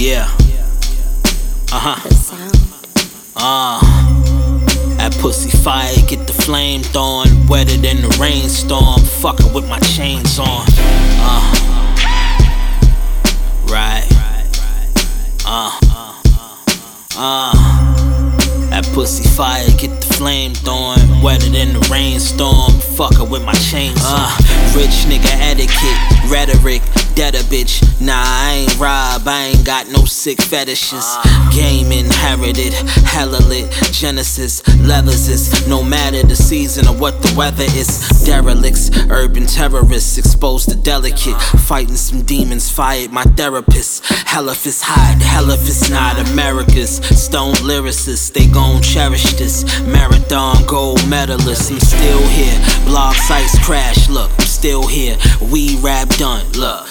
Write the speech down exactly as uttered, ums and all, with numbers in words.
Yeah. Uh-huh. The sound. Uh. That pussy fire, get the flame throwing. Wetter than the rainstorm. Fucking with my chains on. Uh. Right. Uh. Uh. That pussy fire, get the flame throwing. Wetter than the rainstorm. Fucking with my chains on. Uh. Rich nigga etiquette, rhetoric. Dead a bitch, nah I ain't rob, I ain't got no sick fetishes. Game inherited, hella lit, Genesis, leathers is no matter the season or what the weather is. Derelicts, urban terrorists, exposed to delicate. Fighting some demons, fired my therapist. Hell if it's hot, hell if it's not. America's stone lyricists, they gon' cherish this. Marathon gold medalist, I'm still here. Blog sites crash, look, I'm still here. We rap done, look.